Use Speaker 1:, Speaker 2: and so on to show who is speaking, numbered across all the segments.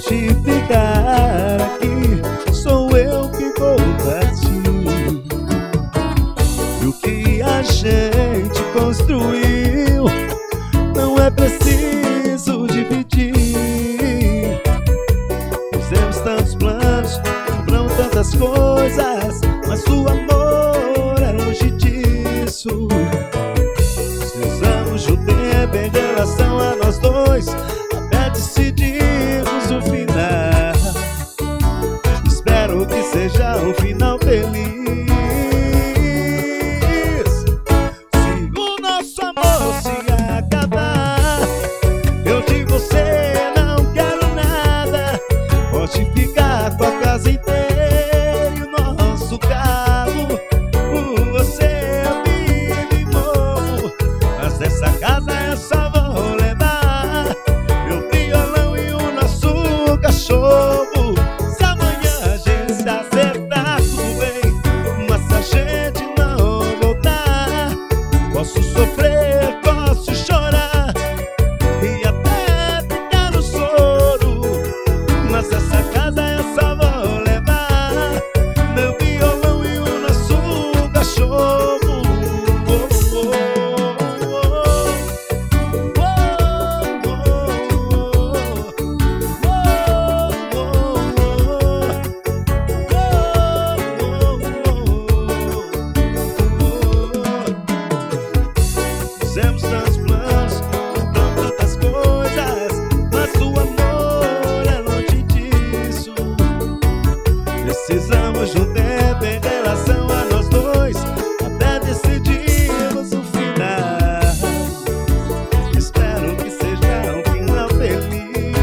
Speaker 1: de ficar aqui, sou eu que vou partir. E o que a gente construiu não é preciso dividir. Fizemos tantos planos, compramos tantas coisas, mas o amor é longe disso. Precisamos de um tempo em relação a nós dois, até decidirmos o final. Espero que seja um final feliz. Se o nosso amor se acabar, eu de você não quero nada. Pode ficar com a casa inteira e o nosso carro. Por você eu vivo e morro, mas dessa casa eu só vou levar meu violão e o nosso cachorro. Se amanhã a gente se acertar, tudo bem, mas se a gente não voltar, posso sofrer, posso chorar e até ficar no choro, mas essa casa eu só vou levar meu violão e o nosso cachorro. Fizemos tantos planos, compramos tantas coisas, mas o amor é longe disso. Precisamos de um tempo em relação a nós dois, até decidirmos o final. Espero que seja um final feliz.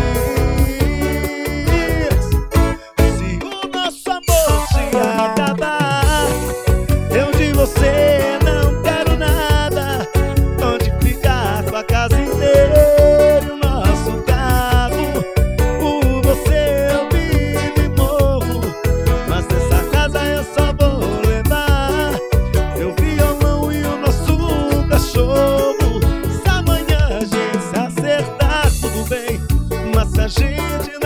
Speaker 1: Se o nosso amor se acabar, eu de você não quero nada. Pode ficar com a casa inteira e o nosso carro. Por você eu vivo e morro, mas dessa casa eu só vou levar meu violão e o nosso cachorro. Se amanhã a gente se acertar, tudo bem, mas se a gente